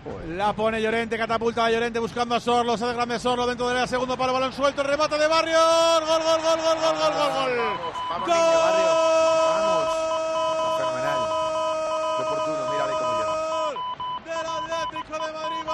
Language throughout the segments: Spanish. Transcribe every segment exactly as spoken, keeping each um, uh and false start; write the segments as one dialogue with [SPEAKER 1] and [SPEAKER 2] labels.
[SPEAKER 1] La pone Llorente, catapulta a Llorente buscando a Sorlo, se de grande Sorlo dentro de la segundo palo, balón suelto, el remate de Barrios, gol, gol, gol, gol, gol, gol, gol, gol.
[SPEAKER 2] Vamos, vamos, niño, Barrios. Vamos. Fenomenal. Qué oportuno, mírale cómo llega.
[SPEAKER 1] Del Atlético de Madrid,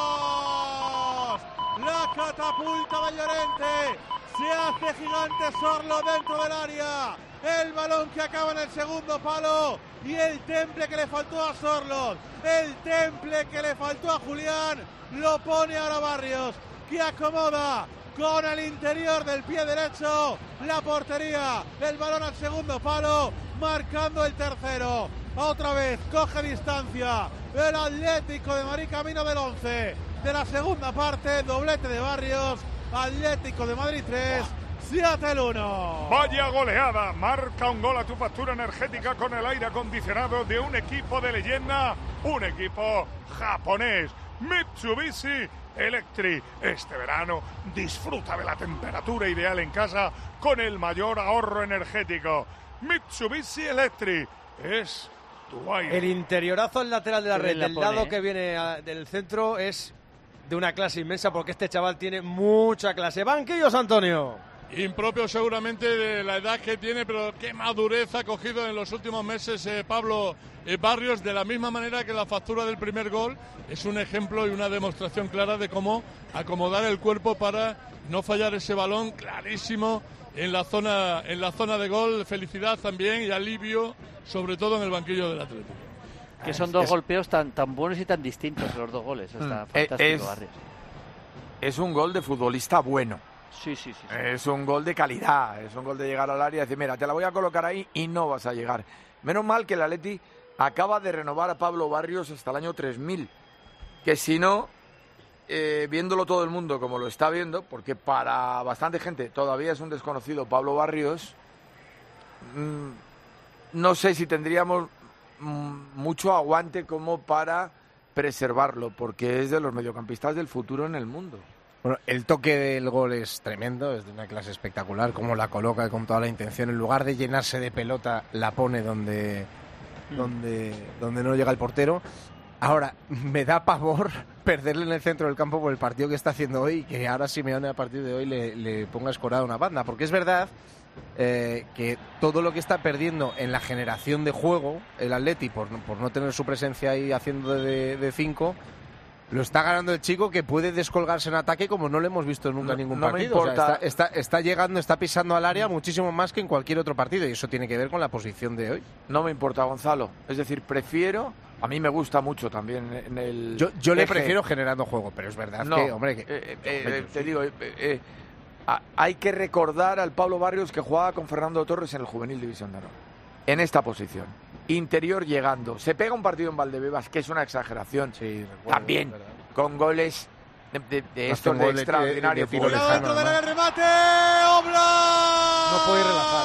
[SPEAKER 1] Barrios. La catapulta de Llorente. Se hace gigante Sorlo dentro del área. El balón que acaba en el segundo palo. Y el temple que le faltó a Sorlo. El temple que le faltó a Julián. Lo pone ahora Barrios, que acomoda con el interior del pie derecho la portería. El balón al segundo palo, marcando el tercero. Otra vez coge distancia el Atlético de Madrid, camino del once de la segunda parte. Doblete de Barrios. Atlético de Madrid tres, Seattle uno.
[SPEAKER 3] Vaya goleada, marca un gol a tu factura energética con el aire acondicionado de un equipo de leyenda, un equipo japonés, Mitsubishi Electric. Este verano disfruta de la temperatura ideal en casa con el mayor ahorro energético. Mitsubishi Electric es tu aire.
[SPEAKER 4] El interiorazo al lateral de la red,
[SPEAKER 5] la
[SPEAKER 4] del
[SPEAKER 5] pone,
[SPEAKER 4] lado
[SPEAKER 5] ¿eh?
[SPEAKER 4] que viene a, del centro, es de una clase inmensa, porque este chaval tiene mucha clase. Banquillos, Antonio.
[SPEAKER 6] Impropio seguramente de la edad que tiene, pero qué madurez ha cogido en los últimos meses eh, Pablo eh, Barrios, de la misma manera que la factura del primer gol es un ejemplo y una demostración clara de cómo acomodar el cuerpo para no fallar ese balón clarísimo en la zona, en la zona de gol. Felicidad también y alivio, sobre todo en el banquillo del Atlético.
[SPEAKER 5] Que son dos
[SPEAKER 2] es,
[SPEAKER 5] golpeos tan, tan buenos y tan distintos los dos goles. Está
[SPEAKER 2] mm,
[SPEAKER 5] fantástico,
[SPEAKER 2] es,
[SPEAKER 5] Barrios.
[SPEAKER 2] Es un gol de futbolista bueno.
[SPEAKER 5] Sí, sí, sí, sí.
[SPEAKER 2] Es un gol de calidad, es un gol de llegar al área y decir, mira, te la voy a colocar ahí y no vas a llegar. Menos mal que el Atleti acaba de renovar a Pablo Barrios hasta el año tres mil, que si no, eh, viéndolo todo el mundo como lo está viendo, porque para bastante gente todavía es un desconocido Pablo Barrios, mmm, no sé si tendríamos mmm, mucho aguante como para preservarlo, porque es de los mediocampistas del futuro en el mundo.
[SPEAKER 7] Bueno, el toque del gol es tremendo, es de una clase espectacular, como la coloca con toda la intención. En lugar de llenarse de pelota, la pone donde, mm. donde, donde no llega el portero. Ahora, me da pavor perderle en el centro del campo por el partido que está haciendo hoy, y que ahora Simeone a partir de hoy le, le ponga escorada una banda. Porque es verdad eh, que todo lo que está perdiendo en la generación de juego, el Atleti, por, por no tener su presencia ahí haciendo de cinco... lo está ganando el chico, que puede descolgarse en ataque como no lo hemos visto nunca en ningún
[SPEAKER 2] no
[SPEAKER 7] partido.
[SPEAKER 2] Me importa.
[SPEAKER 7] O sea, está, está, está llegando, está pisando al área muchísimo más que en cualquier otro partido, y eso tiene que ver con la posición de hoy.
[SPEAKER 2] No me importa, Gonzalo. Es decir, prefiero... A mí me gusta mucho también en el...
[SPEAKER 7] Yo, yo le
[SPEAKER 2] eje.
[SPEAKER 7] prefiero generando juego, pero es verdad
[SPEAKER 2] no,
[SPEAKER 7] que, hombre... Que,
[SPEAKER 2] eh, eh, hombre, te sí. digo, eh, eh, hay que recordar al Pablo Barrios que jugaba con Fernando Torres en el Juvenil División de Honor. En esta posición. Interior llegando. Se pega un partido en Valdebebas, que es una exageración.
[SPEAKER 7] Sí, recuerdo,
[SPEAKER 2] también, con goles de, de, de estos de
[SPEAKER 7] gol
[SPEAKER 2] extraordinario.
[SPEAKER 7] De, de, de tiro
[SPEAKER 1] lejano, dentro del área, el remate, Oblak.
[SPEAKER 7] No puede relajar.